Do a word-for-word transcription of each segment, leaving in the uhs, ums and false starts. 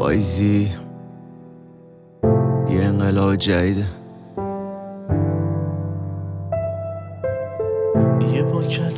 وایزی یه انقلاب جدیده. یه پاکت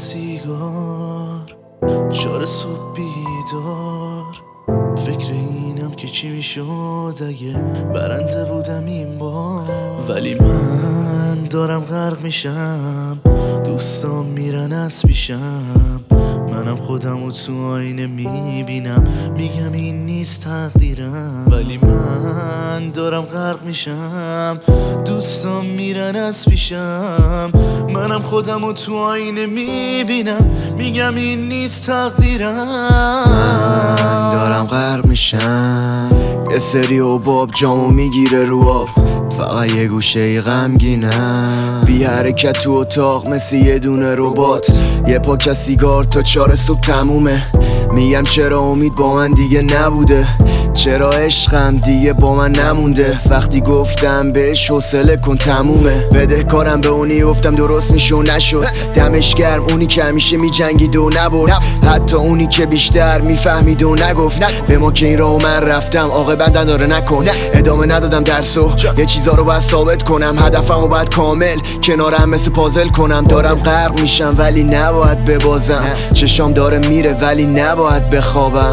سیگار، چهار صبح بیدار، فکر اینم که چی میشد اگه برنده بودم این بار. ولی من دارم غرق میشم، دوستام میرن از پیشم، منم خودمو تو آینه میبینم، میگم این نیست تقدیرم. ولی من دارم غرق میشم، دوستام میرن از پیشم، منم خودمو تو آینه میبینم، میگم این نیست تقدیرم. من دارم غرق میشم، یه سری حباب جامو میگیره رو آب، فقط یه گوشه ای غمگینم، بی حرکت تو اتاق مثل یه دونه ربات، یه پاکت سیگار تا چهار صبح تمومه. میگم چرا امید با من دیگه نبوده، چرا عشقم دیگه با من نمونده. وقتی گفتم بهش حوصله کن تمومه، بدهکارم به اونی گفتم درست میشه و نشد. دمش گرم اونی که همیشه میجنگید و نبرد، حتی اونی که بیشتر میفهمید و نگفت به ما که این راهو من رفتم عاقبت نداره نکن. ادامه ندادم درسو، یه چیزا رو باید ثابت کنم، هدفمو باید کامل کنارم مثل پازل کنم. دارم غرق میشم ولی نباید ببازم، چشام داره میره ولی نباید بخوابم.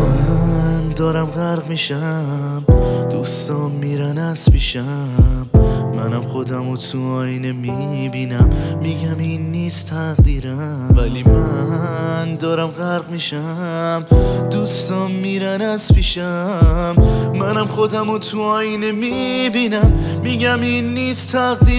من دارم غرق میشم، دوستام میرن از پیشم، منم خودمو تو آینه میبینم، میگم این نیست تقدیرم. ولی من دارم غرق میشم، دوستام میرن از پیشم، منم خودمو تو آینه میبینم، میگم این نیست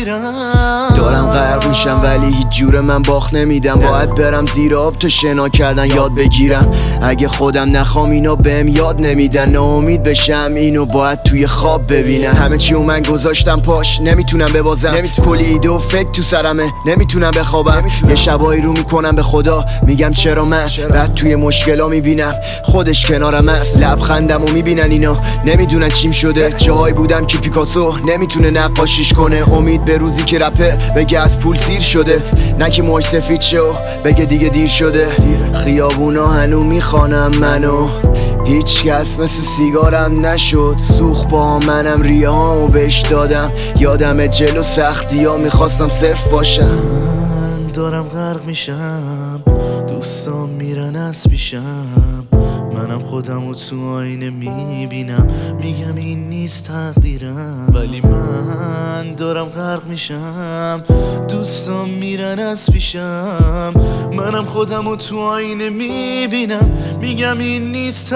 تقدیرم. دارم غرق میشم ولی هیچ جوره من باخت نمیدم، باید برم زیر آب تا شنا کردن یاد بگیرم. اگه خودم نخوام اینا بهم یاد نمیدن، ناامید بشم اینو باید توی خواب ببینم. همه چیو من گذاشتم پاش، نمیتونم ببازم، نمیتونم. کلی ایده و فکر تو سرمه، نمیتونم بخوابم. نمیتونم. یه شبایی رو میکنم به خدا، میگم چرا من چرا؟ بعد توی مشکلا میبینم خودش کنارم است، لبخندم و میبینن اینا نمیدونن چیم شده. جایی بودم که پیکاسو نمیتونه نقاشیش کنه، امید به روزی که رپر بگه از پول سیر شده، نه که موش سفید شو بگه دیگه دیر شده. خیابونا هنو میخوانم منو، هیچ کس مثل سیگارم نشد، سوخ با منم ریه هامو بهش دادم، یادم جلو سختی ها میخواستم صفر باشم. من دارم غرق میشم، دوستام میرن از پیشم، منم خودمو تو آینه میبینم، میگم این نیست تقدیرم. ولی من دارم غرق میشم، دوستام میرن از پیشم، منم خودمو تو آینه میبینم، میگم این نیست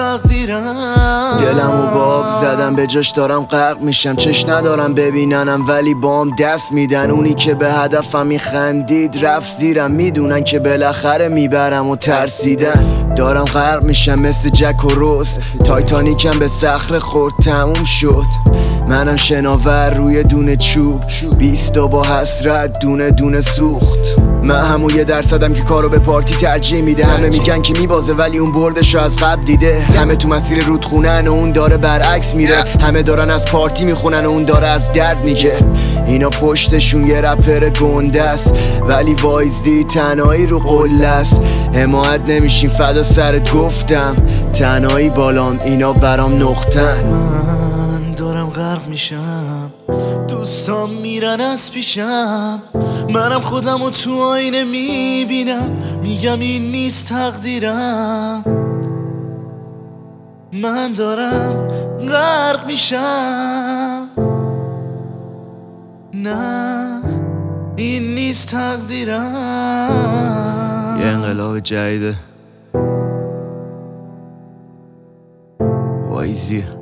تقدیرم. دلمو با آب زدم به جاش دارم غرق میشم، چش ندارم ببیننم ولی بام دست میدن. اونی که به هدفم میخندید رفت زیرم، میدونن که بالاخره میبرم و ترسیدن. دارم غرق میشم مثل جک و روز، تایتانیکم به صخره خورد تموم شد، منم شناور روی دونه چوب، بیستا با حسرت دونه دونه سوخت. من همون یه درصدم که کارو به پارتی ترجیح میده، همه میگن که میبازه ولی اون بردشو از قبل دیده، همه تو مسیر رودخونن و اون داره برعکس میره، همه دارن از پارتی میخونن و اون داره از درد میگه. اینا پشتشون یه رپر گنده است ولی وایزی تنهایی رو قله است، حمایت نمیشین فدا سرت گفتم، تنهایی بالام اینا برام نقطن. من دارم غرق میشم، دوستام میرن از پیشم، منم خودمو تو آینه میبینم، میگم این نیست تقدیرم. من دارم غرق میشم، نه این نیست تقدیرم. یه انقلاب جدیده. وایزی